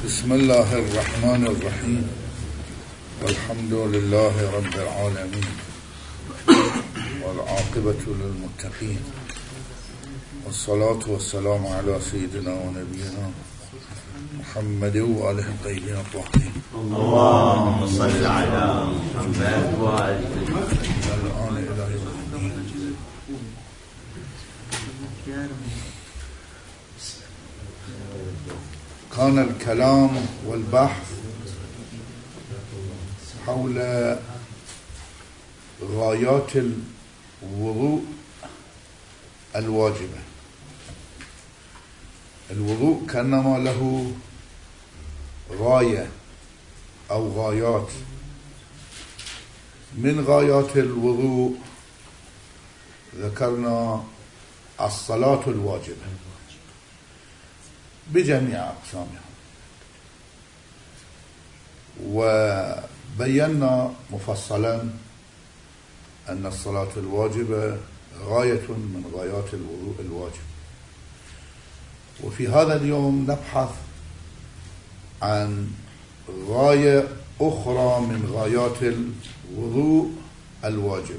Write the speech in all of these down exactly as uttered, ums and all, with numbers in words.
بسم الله الرحمن الرحيم والحمد لله رب العالمين والعاقبة للمتقين والصلاة والسلام على سيدنا ونبينا محمد وآله الطيبين الطاهرين. اللهم صل على محمد وآله الآن إلى يوم الدين. كان الكلام والبحث حول غايات الوضوء الواجبة. الوضوء كأنما له غاية أو غايات. من غايات الوضوء ذكرنا الصلاة الواجبة بجميع أقسامها، وبينا مفصلا أن الصلاة الواجبة غاية من غايات الوضوء الواجب. وفي هذا اليوم نبحث عن غاية أخرى من غايات الوضوء الواجب،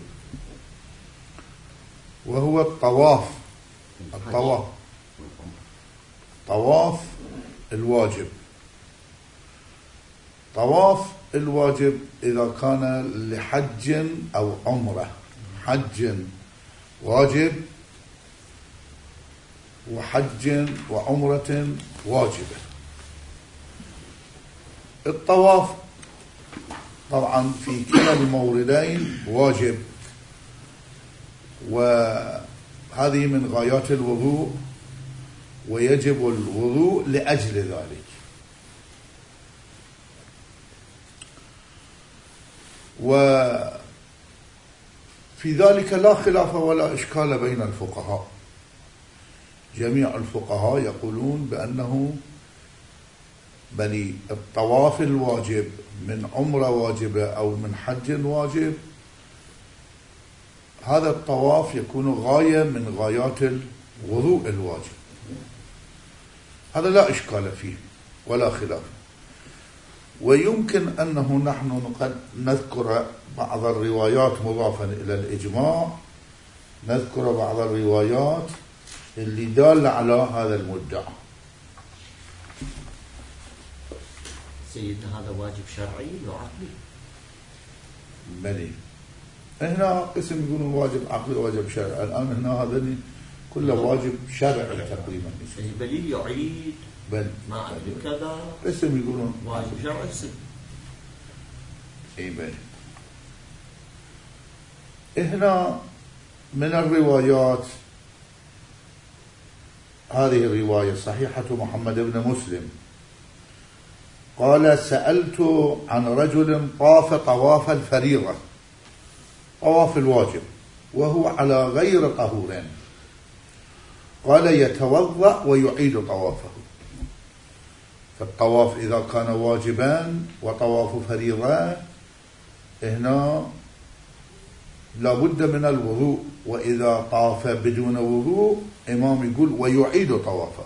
وهو الطواف. الطواف طواف الواجب. طواف الواجب إذا كان لحج أو عمرة. حج واجب وحج وعمرة واجبة. الطواف طبعا في كلا الموردين واجب، وهذه من غايات الوضوء، ويجب الوضوء لأجل ذلك. وفي ذلك لا خلاف ولا إشكال بين الفقهاء. جميع الفقهاء يقولون بأنه بل الطواف الواجب من عمرة واجبة أو من حج واجب، هذا الطواف يكون غاية من غايات الوضوء الواجب. هذا لا إشكال فيه ولا خلاف. ويمكن أنه نحن قد نذكر بعض الروايات مضافا إلى الإجماع، نذكر بعض الروايات اللي دال على هذا المدعى. سيدنا هذا واجب شرعي وعقلي؟ بلي هنا قسم يقولون واجب عقلي وواجب شرعي. الآن هنا هذا كله واجب شرعي تقريبا. بل يعيد بل ما أدري كذا قسم يقولون واجب شرعي سن. اي بل هنا من الروايات هذه الرواية صحيحة محمد بن مسلم قال: سألت عن رجل طاف طواف الفريضة، طواف الواجب، وهو على غير طهور، قال: يتوضأ ويعيد طوافه. فالطواف إذا كان واجبا وطواف فريضة هنا لابد من الوضوء، وإذا طاف بدون وضوء إمام يقول ويعيد طوافه.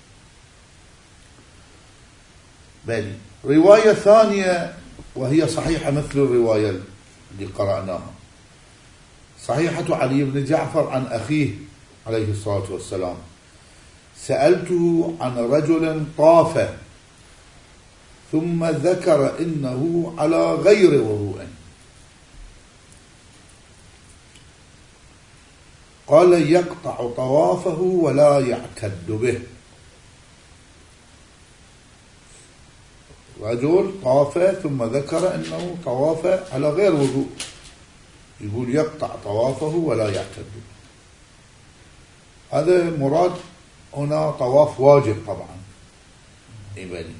بل رواية ثانية وهي صحيحة مثل الرواية اللي قرأناها، صحيحة علي بن جعفر عن أخيه عليه الصلاة والسلام: سألته عن رجل طاف ثم ذكر إنه على غير وضوء، قال: يقطع طوافه ولا يعتد به. رجل طاف ثم ذكر أنه طواف على غير وضوء، يقول يقطع طوافه ولا يعتد به. هذا مراد هنا طواف واجب طبعا. إبالي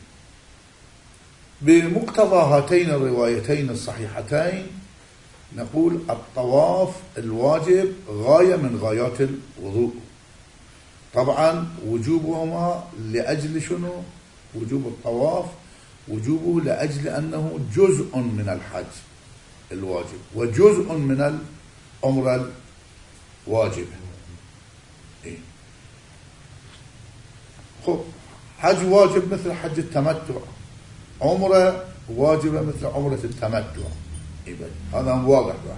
بمقتضى هاتين الروايتين الصحيحتين نقول الطواف الواجب غاية من غايات الوضوء. طبعا وجوبهما لأجل شنو؟ وجوب الطواف وجوبه لأجل أنه جزء من الحج الواجب وجزء من العمرة الواجبة. إيه؟ خب حج واجب مثل حج التمتع، عمرة واجبة مثل عمرة التمتع. هذا واضح بقى.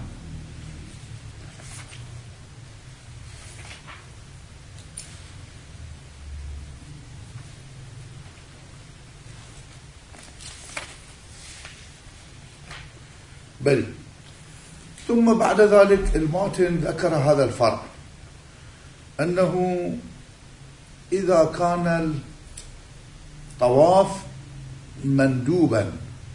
بل ثم بعد ذلك الماتن ذكر هذا الفرق، أنه إذا كان الطواف مندوبا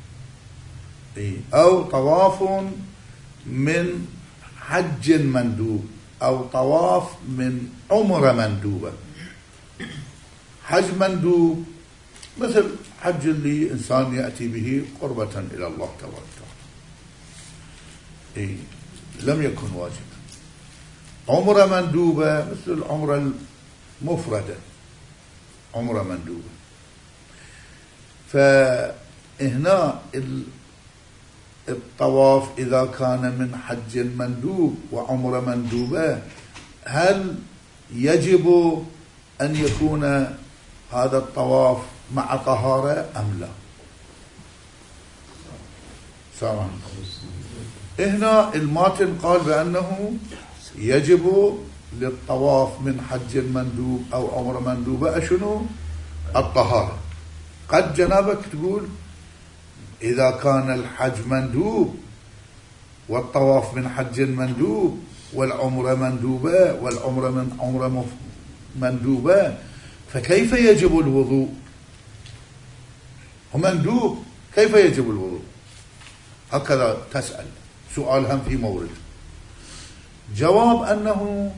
أو طواف من حج مندوب أو طواف من عمرة مندوبة. حج مندوب مثل حج اللي إنسان يأتي به قربة إلى الله تبارك وتعالى، إيه لم يكن واجبا. عمرة مندوبة مثل العمرة المفردة، عمرة مندوبة. فهنا الطواف إذا كان من حج مندوب وعمرة مندوبة، هل يجب أن يكون هذا الطواف مع طهارة أم لا؟ سلام. هنا الماتن قال بأنه يجب للطواف من حج مندوب أو عمرة مندوبة شنو؟ الطهارة. قد جنابك تقول إذا كان الحج مندوب والطواف من حج مندوب والعمرة مندوبة والعمرة من عمرة مندوبة، فكيف يجب الوضوء؟ هو مندوب، كيف يجب الوضوء؟ هكذا تسأل سؤال هم في مورد. جواب أنه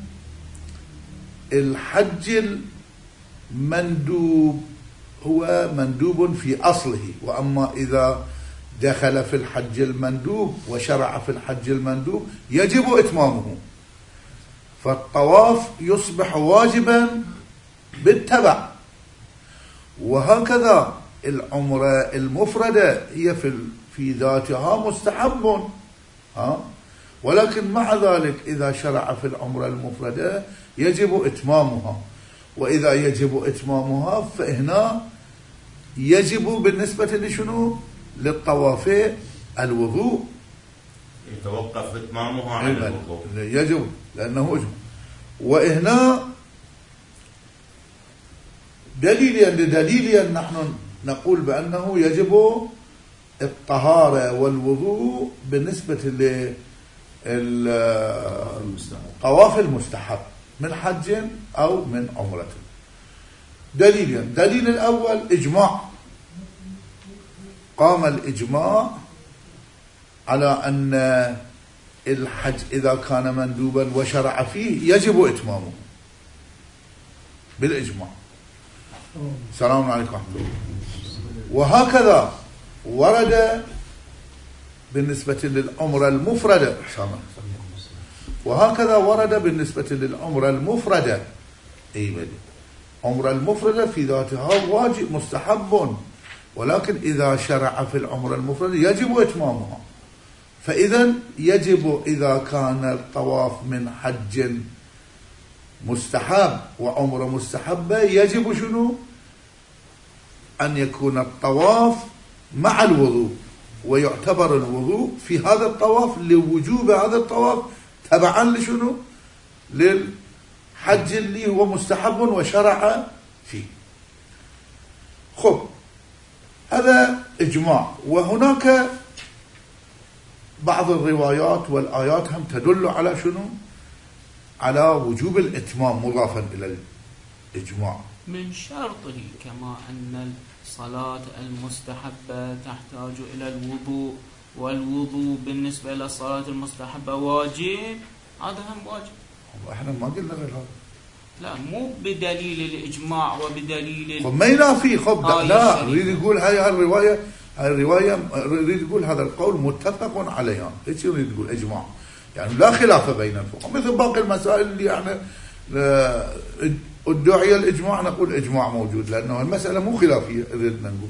الحج المندوب هو مندوب في أصله، وأما إذا دخل في الحج المندوب وشرع في الحج المندوب يجب إتمامه، فالطواف يصبح واجبا بالتبع. وهكذا العمرة المفردة هي في في ذاتها مستحب، ها، ولكن مع ذلك إذا شرع في العمرة المفردة يجب إتمامها، وإذا يجب إتمامها فهنا يجب بالنسبة لشنو؟ للطواف الوضوء، يتوقف إتمامها على الوضوء، يجب لأنه أجمع. وهنا دليليا لدليليا نحن نقول بأنه يجب الطهارة والوضوء بالنسبة للطواف المستحب من حج أو من عمرة. دليليا دليل الأول إجماع، قام الإجماع على أن الحج إذا كان مندوبا وشرع فيه يجب إتمامه بالإجماع. السلام عليكم ورحمة الله. وهكذا ورد بالنسبة للعمرة المفردة، وهكذا ورد بالنسبة للعمرة المفردة. أي بدي عمرة المفردة في ذاتها واجب مستحب، ولكن إذا شرع في العمرة المفردة يجب إتمامها. فإذا يجب إذا كان الطواف من حج مستحب وعمرة مستحبة يجب شنو؟ أن يكون الطواف مع الوضوء، ويعتبر الوضوء في هذا الطواف لوجوب هذا الطواف تبعا لشنو؟ للحج اللي هو مستحب وشرع فيه. خب هذا إجماع. وهناك بعض الروايات والآيات هم تدل على شنو؟ على وجوب الإتمام مضافا إلى الإجماع. من شرطه كما أن الصلاة المستحبة تحتاج إلى الوضوء، والوضوء بالنسبة إلى الصلاة المستحبة واجب، هذا هم واجب. احنا ما قلنا غير هذا. لا، مو بدليل الإجماع وبدليل خب ما ينافي. خب آه لا يريد يقول هاي الرواية هاي الرواية يريد يقول هذا القول متفق عليها. ايش يريد يقول؟ إجماع، يعني لا خلاف بين الفقهاء مثل باقي المسائل اللي يعني ادعي الإجماع نقول إجماع موجود، لأنه المسألة مو خلافية. ردنا نقول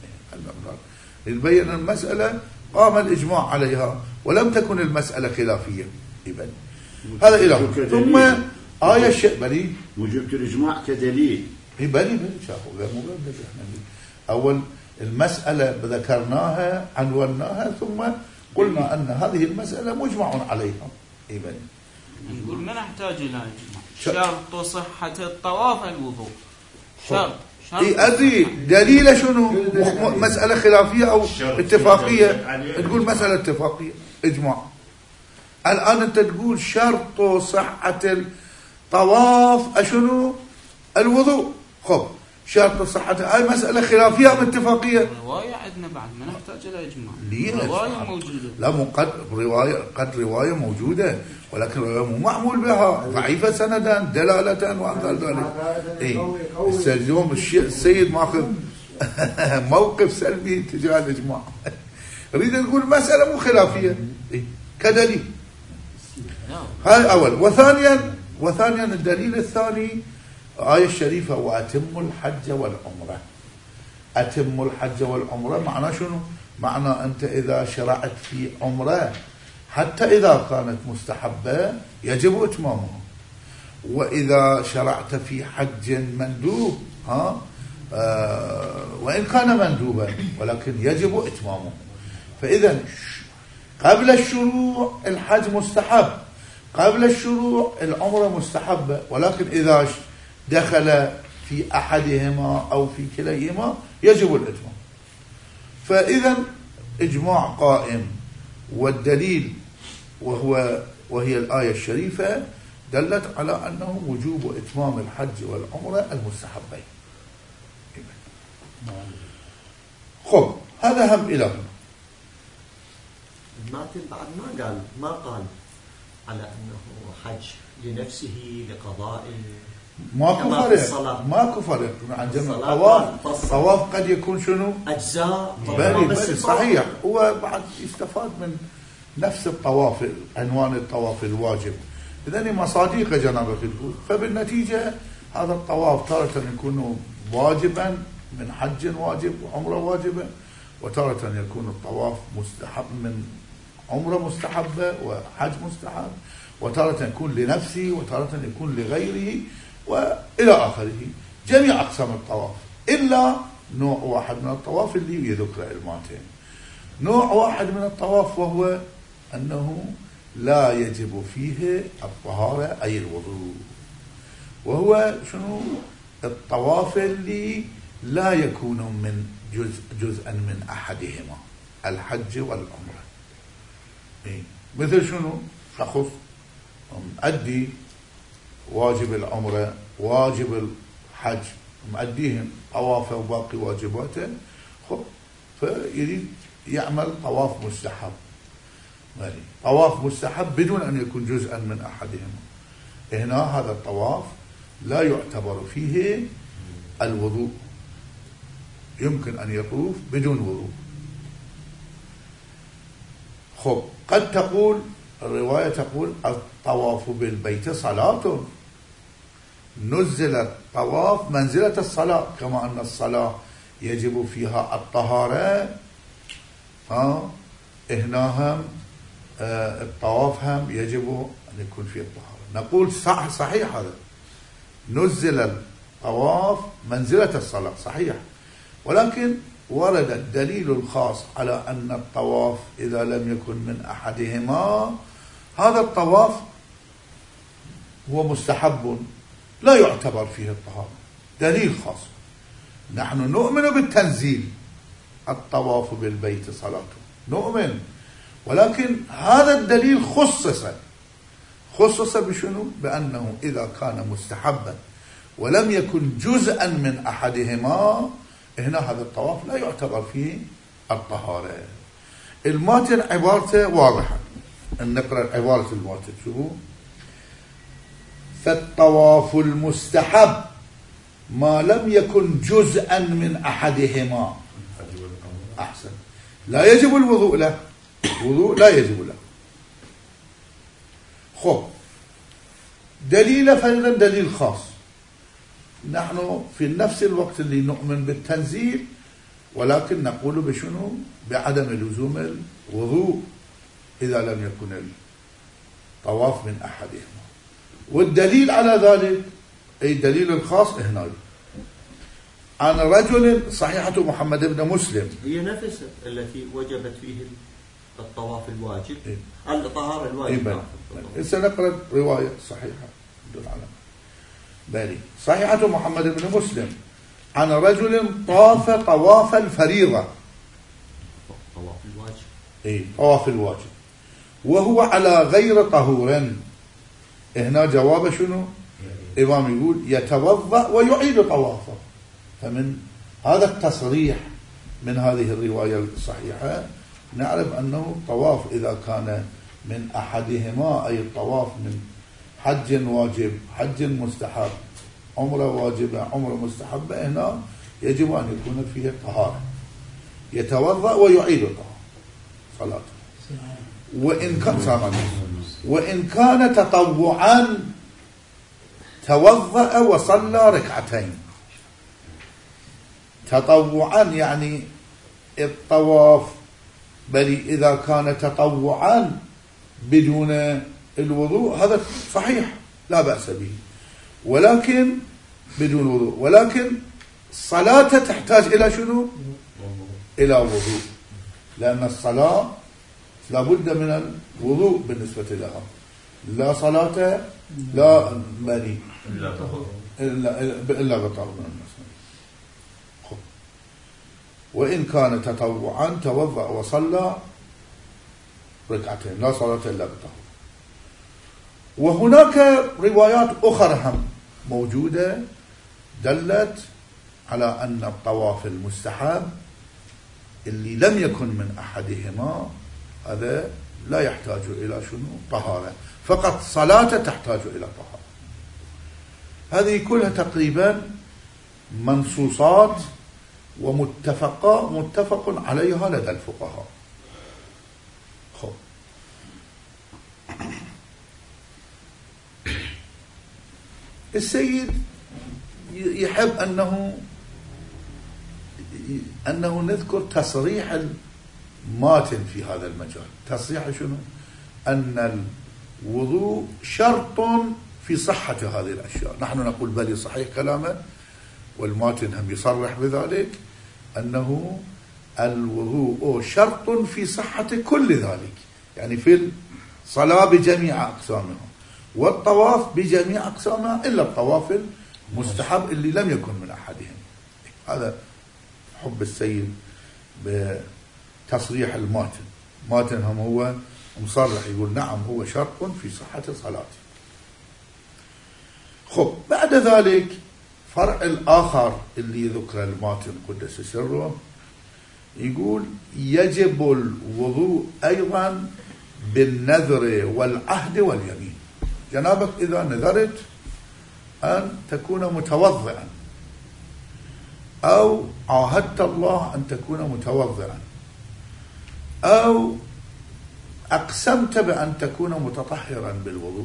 نبين المسألة قام الإجماع عليها ولم تكن المسألة خلافية. هذا إله. ثم آية الشيء بلي وجبت الإجماع كدليل اي بلي بلي شافوا غير مبدل. احنا اول المسألة ذكرناها عنوناها ثم قلنا ان هذه المسألة مجمع عليها. اي بلي نقول ما نحتاج الى اجماع. شرط صحة الطواف الوضوء. شرط شرط اي ادري دليل شنو؟ مسألة خلافية او اتفاقية؟ تقول مسألة اتفاقية اجماع. الان انت تقول شرط صحة الطواف اشنو؟ الوضوء. خب شرط صحة هاي مسألة خلافية ام اتفاقية؟ رواية عندنا بعد ما نحتاج الى اجماع. ليه؟ رواية موجودة. لا مو قد رواية قد رواية موجودة ولكن رواية مو معمول بها ضعيفة سندا دلالة وأمثال ذلك. إيه اليوم السيد ماخذ موقف سلبي تجاه الإجماع. أريد أقول مسألة مو خلافية إيه؟ كدليل. هاي أول. وثانيا وثانيا الدليل الثاني آية الشريفة وأتم الحج والعمرة. أتم الحج والعمرة معناه شنو؟ معنى أنت إذا شرعت في عمرة حتى إذا كانت مستحبة يجب إتمامها، وإذا شرعت في حج مندوب ها آه وإن كان مندوبا ولكن يجب إتمامه. فإذا قبل الشروع الحج مستحب، قبل الشروع العمرة مستحبة، ولكن إذا دخل في أحدهما أو في كليهما يجب الإتمام. فإذا إجماع قائم، والدليل وهو وهي الآية الشريفة دلت على أنه وجوب إتمام الحج والعمرة المستحبين. خب هذا هم إلى هنا. الماتن بعد ما قال ما قال على أنه حج لنفسه لقضاء ماكو فرق ماكو فرق عن جمع الطواف. الطواف قد يكون شنو أجزاء بلي بلي صحيح، هو بعد يستفاد من نفس الطواف عنوان الطواف الواجب. إذن مصاديق جنابك تقول. فبالنتيجة هذا الطواف تارة يكون واجبا من حج واجب وعمرة واجبة، وتارة يكون الطواف مستحب من عمرة مستحبة وحج مستحب، وتارة يكون لنفسه وتارة يكون لغيره وإلى آخره. جميع أقسام الطواف إلا نوع واحد من الطواف اللي يذكر علماتين. نوع واحد من الطواف وهو أنه لا يجب فيه الطهارة أي الوضوء، وهو شنو؟ الطواف اللي لا يكون من جزء جزءا من أحدهما الحج والعمرة. إيه؟ مثل شنو؟ شخص مؤدي واجب العمرة واجب الحج مؤديهم طوافه وباقي واجباته، خب فيريد يعمل طواف مستحب، يعني طواف مستحب بدون أن يكون جزءا من أحدهما. هنا هذا الطواف لا يعتبر فيه الوضوء، يمكن أن يطوف بدون وضوء. خب قد تقول الرواية تقول الطواف بالبيت صلاة، نزل الطواف منزلة الصلاة، كما أن الصلاة يجب فيها الطهارة، ها هنا هم آه الطواف هم يجب أن يكون فيه الطهارة. نقول صح صحيح، هذا نزل الطواف منزلة الصلاة صحيح، ولكن ورد الدليل الخاص على أن الطواف إذا لم يكن من أحدهما هذا الطواف هو مستحب لا يعتبر فيه الطهارة. دليل خاص. نحن نؤمن بالتنزيل، الطواف بالبيت صلاة نؤمن، ولكن هذا الدليل خصص خصص بشنو؟ بأنه إذا كان مستحبا ولم يكن جزءا من أحدهما هنا هذا الطواف لا يعتبر فيه الطهارة. الماتن عبارته واضحة، نقرأ عبارة الماتن شو؟ فالطواف المستحب ما لم يكن جزءا من أحدهما أحسن لا يجب الوضوء له، وضوء لا يجب له. خب دليل فإذا دليل خاص. نحن في نفس الوقت اللي نؤمن بالتنزيل، ولكن نقول بشنو؟ بعدم لزوم الوضوء إذا لم يكن الطواف من أحدهما. والدليل على ذلك أي الدليل الخاص هنا عن رجل صحيحة محمد بن مسلم هي نفسها التي وجبت فيه الطواف الواجب إيه؟ الطهارة الواجب. إيه سنقرأ رواية صحيحة دون على بالي. صحيحة محمد بن مسلم عن رجل طاف طواف الفريضة، طواف الواجب، إيه طواف الواجب، وهو على غير طهور. هنا جواب شنو؟ إمام يقول يتوضأ ويعيد طوافه. فمن هذا التصريح من هذه الرواية الصحيحة نعلم أنه الطواف إذا كان من أحدهما، أي الطواف من حج واجب، حج مستحب، عمره واجبة، عمره مستحبة، هنا يجب أن يكون فيه طهارة، يتوضأ ويعيد طهارة صلاته. وإن كان وإن كان تطوعا توضأ وصلى ركعتين. تطوعا يعني الطواف، بل إذا كان تطوعا بدون الوضوء هذا صحيح لا بأس به، ولكن بدون وضوء، ولكن الصلاة تحتاج إلى شنو؟ إلى وضوء، لأن الصلاة لابد من الوضوء بالنسبة لها. لا صلاة لا بني إلا إلا بطهور. وإن كان تطوعا توضأ وصلى ركعتين، لا صلاة إلا بطهور. وهناك روايات أخرى هم موجودة دلت على أن الطواف المستحب اللي لم يكن من أحدهما هذا لا يحتاج إلى شنو؟ طهارة، فقط صلاة تحتاج إلى طهارة. هذه كلها تقريبا منصوصات ومتفق متفق عليها لدى الفقهاء. خب السيد يحب أنه أنه نذكر تصريح الماتن في هذا المجال. تصريح شنو؟ أن الوضوء شرط في صحة هذه الأشياء. نحن نقول بلي صحيح كلامه، والماتن هم يصرح بذلك أنه الوضوء شرط في صحة كل ذلك، يعني في الصلاة بجميع أقسامها، والطواف بجميع أقسامها إلا الطواف المستحب اللي لم يكن من أحدهم. هذا حب السيد بتصريح الماتن. ماتن هم هو مصرح يقول نعم هو شرط في صحة صلاته. خب بعد ذلك فرع الآخر اللي ذكر الماتن قدس سره يقول يجب الوضوء أيضا بالنذر والعهد واليمين. جنابك إذا نذرت أن تكون متوضئا أو عاهدت الله أن تكون متوضئا أو أقسمت بأن تكون متطهرا بالوضوء،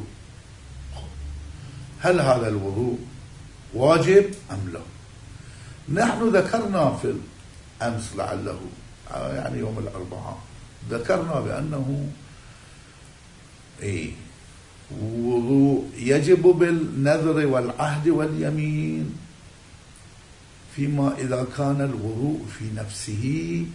هل هذا الوضوء واجب أم لا؟ نحن ذكرنا في الأمس لعله يعني يوم الأربعاء ذكرنا بأنه إيه وضوء يجب بالنذر والعهد واليمين فيما إذا كان الوضوء في نفسه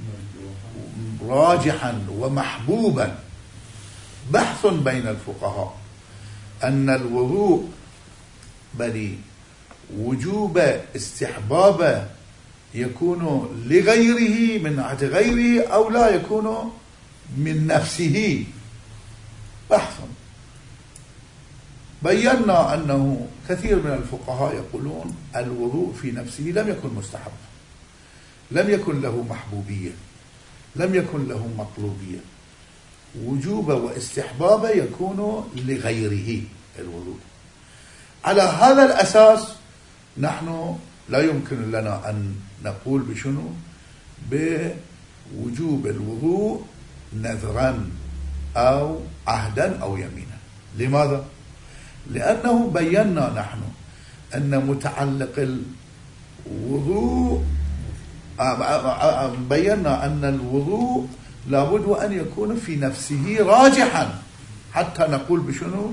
راجحا ومحبوبا. بحث بين الفقهاء أن الوضوء بل وجوب استحباب يكون لغيره من ناحية غيره أو لا يكون من نفسه. بحث بينا أنه كثير من الفقهاء يقولون الوضوء في نفسه لم يكن مستحب، لم يكن له محبوبية، لم يكن له مطلوبية. وجوب واستحباب يكون لغيره الوضوء. على هذا الأساس نحن لا يمكن لنا أن نقول بشنو؟ بوجوب الوضوء نذرا أو عهدا أو يمينا. لماذا؟ لأنه بينا نحن أن متعلق الوضوء بينا أن الوضوء لابد أن يكون في نفسه راجحا حتى نقول بشنو؟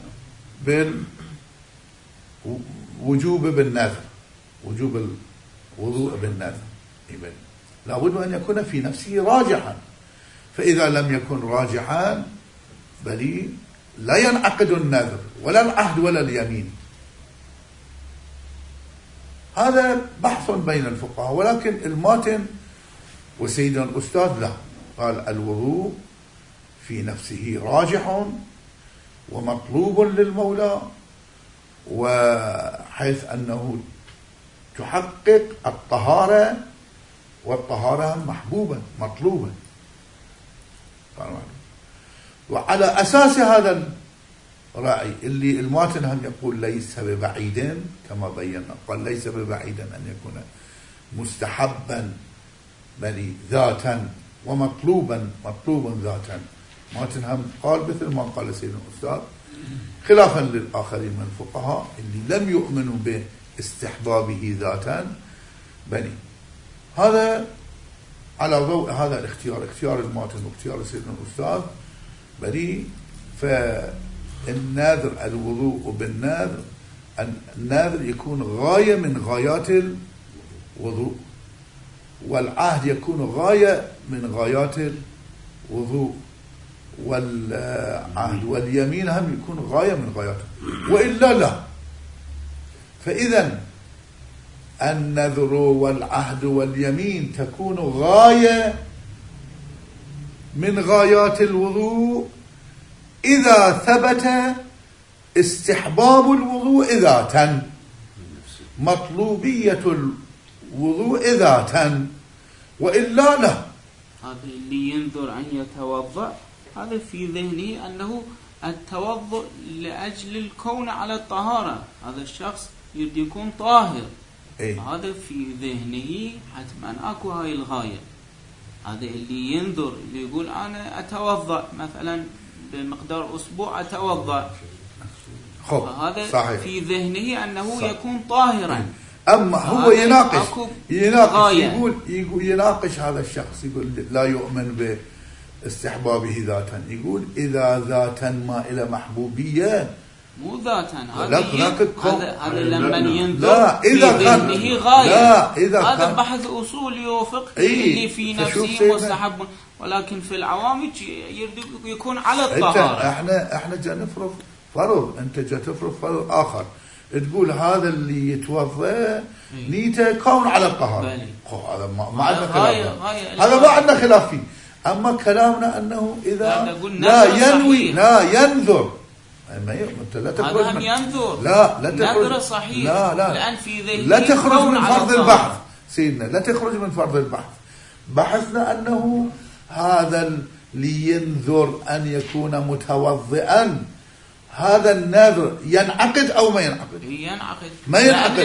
بالوجوب بالنذر، وجوب وضوء بالنذر. إذن لابد أن يكون في نفسه راجحا، فإذا لم يكن راجحا بل لا ينعقد النذر ولا العهد ولا اليمين. هذا بحث بين الفقهاء، ولكن الماتن وسيدنا الأستاذ لا، قال الوضوء في نفسه راجح ومطلوب للمولى، وحيث أنه تحقق الطهارة، والطهارة محبوبة مطلوبة. وعلى أساس هذا الرأي اللي الماتن هم يقول ليس ببعيد كما بينا، قال ليس ببعيد أن يكون مستحبا بل ذاتا ومطلوبا مطلوبا ذاتا. ماتن هم قال مثل ما قال سيدنا الأستاذ، خلافا للآخرين من الفقهاء اللي لم يؤمنوا باستحبابه ذاتا بني. هذا على ضوء هذا الاختيار، اختيار الماتن واختيار سيدنا الأستاذ بني. فالناذر الوضوء بالناذر، الناذر يكون غاية من غايات الوضوء، والعهد يكون غاية من غايات الوضوء، والعهد واليمين هم يكون غاية من غاياته، وإلا لا. فإذا النذر والعهد واليمين تكون غاية من غايات الوضوء إذا ثبت استحباب الوضوء ذاتا، مطلوبية الوضوء ذاتا، وإلا لا. هذا اللي ينذر أن يتوضأ هذا في ذهنه أنه التوضؤ لأجل الكون على الطهارة، هذا الشخص يريد يكون طاهر. إيه؟ هذا في ذهنه حتما أكو هاي الغاية. هذا اللي ينذر اللي يقول أنا أتوضأ مثلا بمقدار أسبوع أتوضأ، هذا صحيح. في ذهنه أنه صح. يكون طاهرا. أما هو يناقش يناقش يقول, يقول يناقش هذا الشخص، يقول لا يؤمن باستحبابه ذاتا، يقول إذا ذاتا ما إلى محبوبية مو ذاتا، هذا هذا لما ينظر في ذهنه غاية. لا إذا هذا بحث أصولي وفقهي إيه اللي في نفسه مستحب، ولكن في العوام يكون على الطهارة. احنا احنا جا نفرض فرض، انت جا تفرض فرض آخر، تقول هذا اللي يتوضأ نيته كون على الطهارة، هذا ما, ما عندنا خلاف، هذا ما عندنا خلاف فيه. أما كلامنا أنه إذا لا ينوي لا ينذر، ما انت لا تخرج من ينذر، لا لا تخرج صحيح، لا لا لأن في لا تخرج من فرض البحث سيدنا، لا تخرج من فرض البحث. بحثنا أنه هذا اللي ينذر أن يكون متوضئا، هذا النذر ينعقد أو ما ينعقد؟ ينعقد ما ينعقد.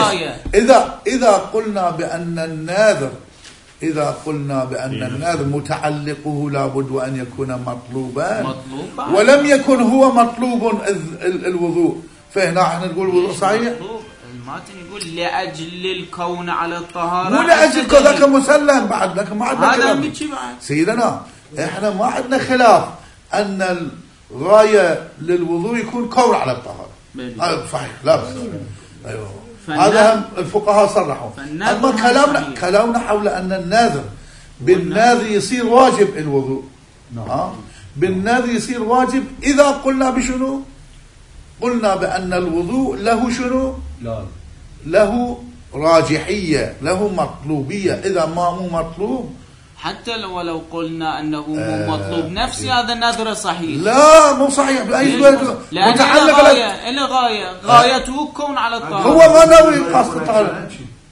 إذا إذا قلنا بأن الناذر إذا قلنا بأن الناذر متعلقه لابد أن يكون مطلوبا، مطلوبا ولم يكن هو مطلوب الوضوء، فهنا احنا نقول الوضوء صحيح. الماتن يقول لأجل الكون على الطهارة، مو لأجل الكون، ذاك مسلم بعد، لكن ما عندنا خلاف سيدنا، احنا ما عندنا خلاف أن الغاية للوضوء يكون كون على الطهارة. هذا صحيح، لا بس أيوه، هذا هم الفقهاء صرحوا. أما كلامنا كلامنا حول أن الناذر بالناذر يصير واجب الوضوء، آه؟ بالناذر يصير واجب إذا قلنا بشنو؟ قلنا بأن الوضوء له شنو؟ لا. له راجحية، له مطلوبية. إذا ما مو مطلوب، حتى لو لو قلنا أنه مو آه مطلوب نفسي، هذا النذر صحيح. لا مو صحيح بأي وجه، متعلق غاية إلى غاية، غايته كون على الطهارة. هو ما ناوي قاصد الطهارة،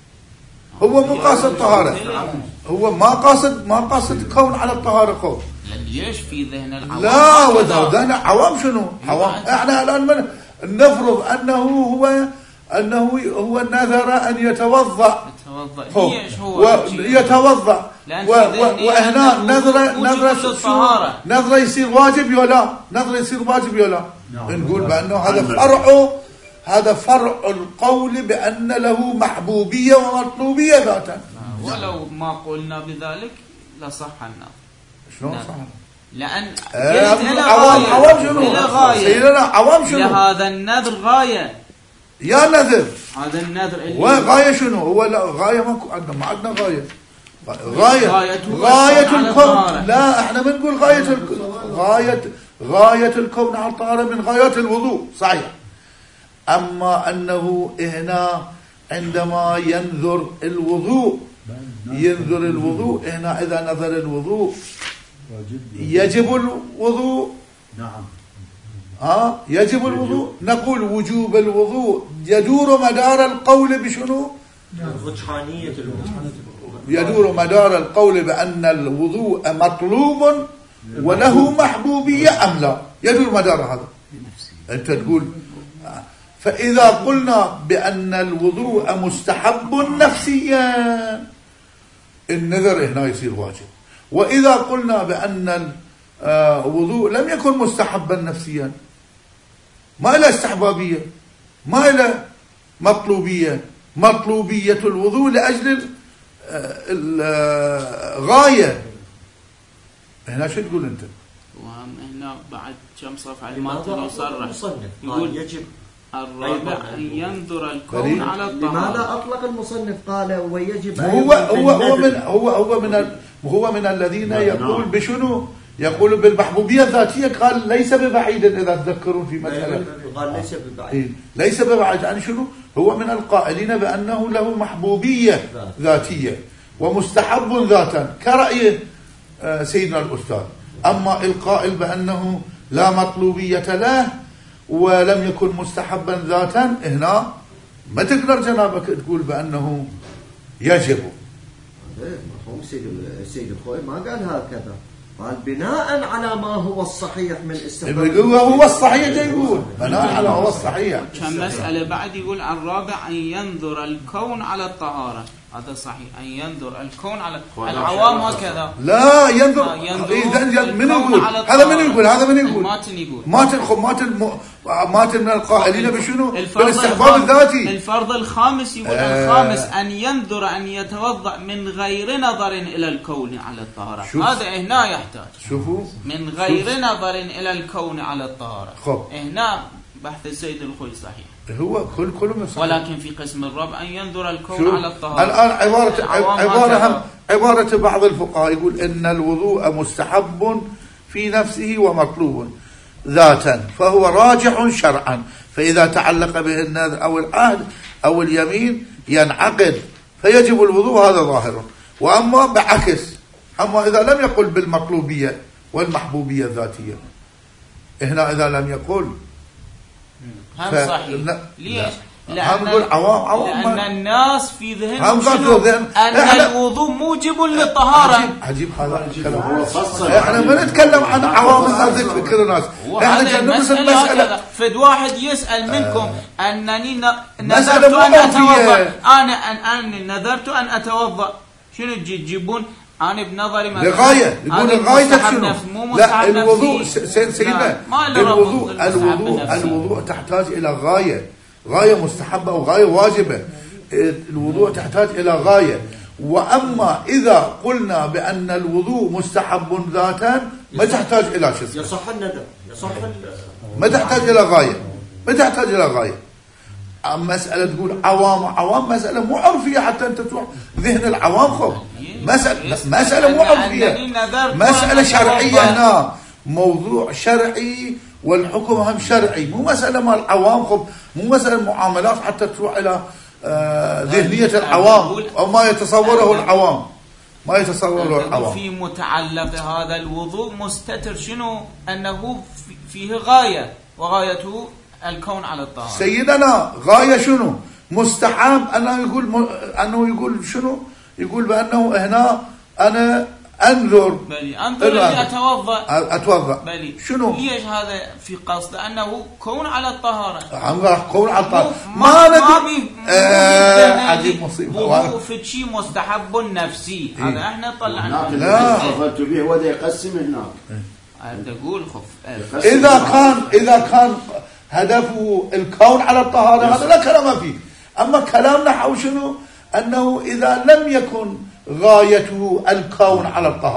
هو مو قاصد الطهارة، هو ما قاصد ما قاصد كون على الطهارة قول. ليش في ذهن العوام؟ لا وذهن عوام شنو؟ عوام احنا الآن من نفرض أنه هو أنه هو نذر أن يتوضأ، هو يتوضأ وهنا نذر نذر نذر يصير واجب ولا نذر يصير واجب ولا؟ نقول بأنه هذا فرع هذا فرع القول بأن له محبوبية ومطلوبية ذاتا. ولو ما قلنا بذلك لصح النذر. شلون صح؟ لأن عوام عوام شنو؟ إلى غاية سيدنا عوام شنو؟ لهذا النذر غاية، يا نذر. هذا النذر اللي وغاية شنو؟ هو لا غاية ماكو عندنا، ما عندنا غاية. غاية غاية الكون، لا احنا بنقول غاية الكون، غاية غاية الكون على الطهارة من غايات الوضوء، صحيح. أما أنه هنا عندما ينذر الوضوء، ينذر الوضوء هنا، إذا نذر الوضوء يجب الوضوء. نعم. ها يجب الوضوء. نقول وجوب الوضوء يدور مدار القول بشنو؟ رجحانية الوضوء. يدور مدار القول بأن الوضوء مطلوب وله محبوبية أم لا؟ يدور مدار هذا. أنت تقول فإذا قلنا بأن الوضوء مستحب نفسيا، النذر هنا يصير واجب. وإذا قلنا بأن الوضوء لم يكن مستحبا نفسيا، ما إلى استحبابية، ما إلى مطلوبية، مطلوبية الوضوء لأجل الغاية. هنا شو تقول أنت؟ وهنا بعد كم صفحة الماتن يصرح يقول يجب الرابع أن ينظر الكون على الطهارة. لماذا أطلق المصنف قال ويجب هو هو هو من هو هو من هو من الذين يقول بشنو؟ يقول بالمحبوبية الذاتية. قال ليس ببعيد، إذا تذكرون في مسألة قال ليس ببعيد، ليس ببعيد. يعني شنو؟ هو من القائلين بأنه له محبوبية ذاتية ومستحب ذاتا كرأي سيدنا الأستاذ. أما القائل بأنه لا مطلوبية له ولم يكن مستحبا ذاتا، هنا ما تقدر جنابك تقول بأنه يجب. هم سيد الخوي ما قال هكذا، قال بناء على ما هو الصحيح من استحباب. هو الصحيح جاي يقول بناء على هو الصحيح. كم مسألة بعد يقول الرابع أن ينظر الكون على الطهارة. هذا صحيح، أن ينظر الكون على العوام هكذا. لا ينظر، إذا من يقول هذا؟ من يقول هذا؟ من يقول؟ ماتن يقول ماتن خب ماتن ماتن من القائلين بشنو؟ بالاستحباب الذاتي. الفرض الخامس يقول آه الخامس أن ينظر أن يتوضأ من غير نظر إلى الكون على الطهارة. هذا هنا يحتاج شوفوا من غير شوف. نظر إلى الكون على الطهارة. خب هنا بحث السيد الخوي صحيح، هو كل كل صحيح. ولكن في قسم الرابع أن ينظر الكون على الطهارة. الآن عبارة عبارة هم عبارة بعض الفقهاء يقول إن الوضوء مستحب في نفسه ومطلوب ذاتا، فهو راجح شرعا، فإذا تعلق به النذر أو العهد أو اليمين ينعقد فيجب الوضوء، هذا ظاهر. وأما بعكس، أما إذا لم يقل بالمطلوبية والمحبوبية الذاتية، هنا إذا لم يقل هم ف... صحيح. لا. ليش؟ لا. لأن, عوام عوام لأن الناس في ذهنهم أن احنا... الوضوء موجب للطهارة. عجيب, عجيب هذا الكلام. احنا ما نتكلم عن عوام الناس كل الناس، احنا ندرس المسألة. فد واحد يسأل منكم آه. أنني نذرت أن أتوضأ، أنا أن نذرت أن أتوضأ، شنو تجيبون؟ أنا بنظري ما لغاية يقول الغاية شنو؟ لا الوضوء سيدنا الوضوء الوضوء الوضوء تحتاج إلى غاية، غاية مستحبة أو غاية واجبة. الوضوء تحتاج إلى غاية. وأما إذا قلنا بأن الوضوء مستحب ذاتا ما تحتاج إلى شيء، يصح الندب، يصح ما تحتاج إلى غاية، ما تحتاج إلى غاية. مسألة تقول عوام عوام، مسألة مو عرفية حتى أنت تروح ذهن العوام. خب مسألة مسألة مو عرفية، مسألة شرعية. هنا موضوع شرعي والحكم هم شرعي، مو مسألة مال العوام. خب مو مسألة معاملات حتى تروح إلى آه ذهنية العوام أو ما يتصوره العوام، ما يتصوره العوام. في متعلق هذا الوضوء مستتر شنو؟ أنه فيه غاية، وغايته الكون على الطهارة. سيدنا غاية شنو؟ مستحب. أنه يقول م... أنه يقول شنو؟ يقول بأنه هنا أنا أنظر بلي أنظر اللي أتوضأ أتوضأ بلي. شنو؟ ليش هذا في قصد أنه كون على الطهارة؟ عم كون على الطهارة ما ما بي آه عجيب مصيبة. وهو في شيء مستحب نفسي. هذا احنا طلعنا. لا تفضلت به وده يقسم هناك. تقول خف. إذا كان إذا كان هدفه الكون على الطهارة هذا لا كلام فيه. أما كلامنا حول شنو؟ أنه إذا لم يكن غايته الكون على الطهارة،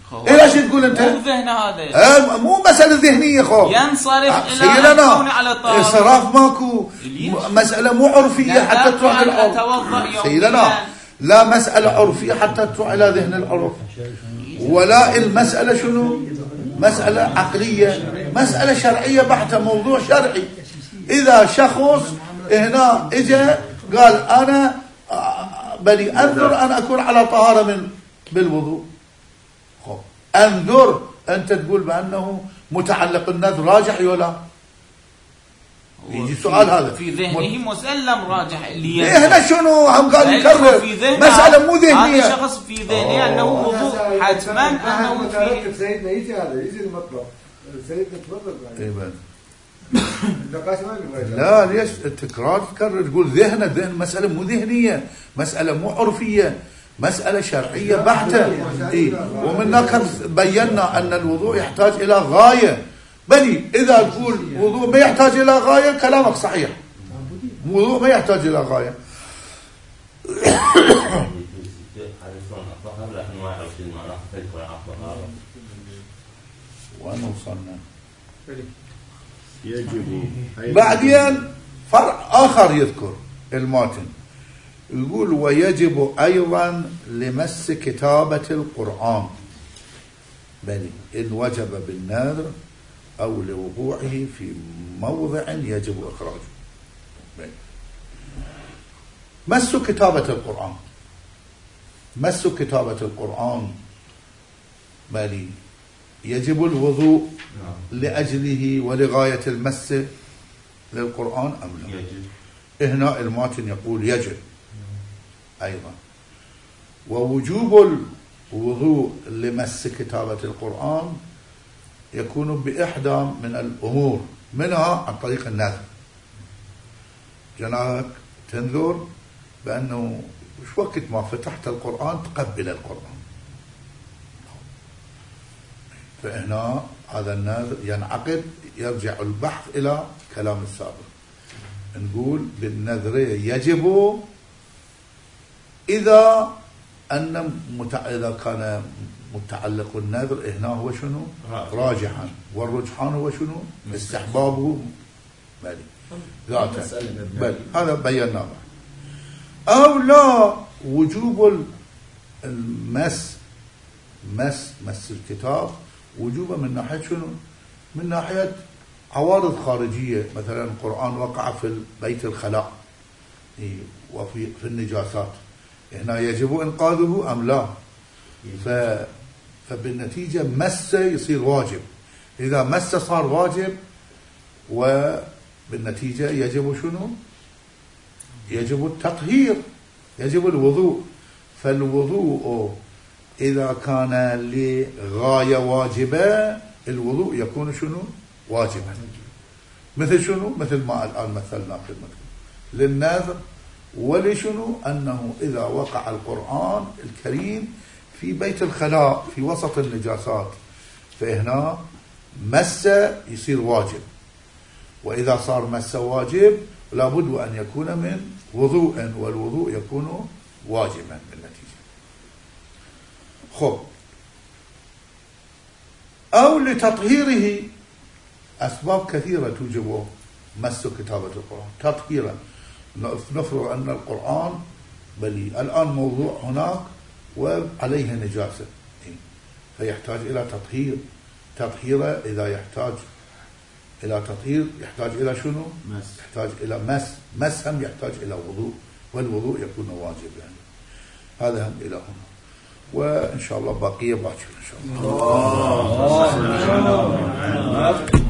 إيه ليش تقول أنت؟ مو ذهن هذا. آه مو مسألة ذهنية خو. ينصرف آه إلى أن يكون على طهارة. إصراف ماكو. مسألة مو عرفية حتى تروح للعرف. سيدنا لا مسألة عرفية حتى تروح إلى ذهن العرف. ولا المسألة شنو؟ مسألة عقلية، مسألة شرعية بحتة، موضوع شرعي. إذا شخص هنا إجا قال أنا بني أنذر أن أكون على طهارة من بالوضوء، خب أنذر أنت تقول بأنه متعلق النذر راجح ولا؟ يجي سؤال هذا في ذهنه مسلم راجح اللي إيه هنا شنو هم قال يكرر مسألة مو ذهنية. هذا شخص في ذهنه أنه وضوء حتما أنه في سيدنا يجي هذا يجي المطلب سيدنا تفضل. إيه لا ليش التكرار تكرر تقول ذهن ذهن مسألة مو ذهنية، مسألة مو عرفية، مسألة شرعية بحتة. إيه؟ ومن هناك بينا أن الوضوء يحتاج إلى غاية. بني إذا تقول وضوء ما يحتاج إلى غاية كلامك صحيح، وضوء ما يحتاج إلى غاية. وأنا وصلنا يجب بعدين فرع آخر يذكر الماتن يقول ويجب أيضا لمس كتابة القرآن، بل إن وجب بالنذر أو لوقوعه في موضع يجب إخراجه. بل. مس كتابة القرآن، مس كتابة القرآن بل يجب الوضوء لأجله ولغاية المس للقرآن أم لا؟ يجب. هنا الماتن يقول يجب أيضا. ووجوب الوضوء لمس كتابة القرآن يكون بإحدى من الأمور، منها عن طريق النذر. جنابك تنذر بأنه مش وقت ما فتحت القرآن تقبل القرآن، فهنا هذا النذر ينعقد، يرجع البحث إلى كلام السابق. نقول بالنذر يجب إذا أن متع... إذا كان متعلق النذر هنا هو شنو؟ راجحا، والرجحان هو شنو؟ استحبابه بل ذاته بل هذا بيناه. أو لا وجوب المس مس مس الكتاب وجوبا من ناحية شنو؟ من ناحية عوارض خارجية، مثلا القرآن وقع في بيت الخلاء وفي في النجاسات، هنا يجب إنقاذه أم لا؟ ف فبالنتيجة مس يصير واجب. إذا مس صار واجب، وبالنتيجة يجب شنو؟ يجب التطهير، يجب الوضوء. فالوضوء إذا كان لغاية واجبة الوضوء يكون شنو؟ واجبا. مثل شنو؟ مثل ما الآن مثلنا في المثل للنذر ولشنو؟ أنه إذا وقع القرآن الكريم في بيت الخلاء في وسط النجاسات، فهنا مس يصير واجب. وإذا صار مس واجب لابد أن يكون من وضوء، والوضوء يكون واجبا بالنتيجة. خب أو لتطهيره، أسباب كثيرة توجب مس كتابة القرآن تطهيرا. نفرض أن القرآن بل الآن موضوع هناك وعليه نجاسة، فيحتاج إلى تطهير. تطهيره إذا يحتاج إلى تطهير يحتاج إلى شنو؟ مس. يحتاج إلى مس. مس هم يحتاج إلى وضوء، والوضوء يكون واجب يعني. هذا هم إلى هنا، وإن شاء الله بقية باكر إن شاء الله.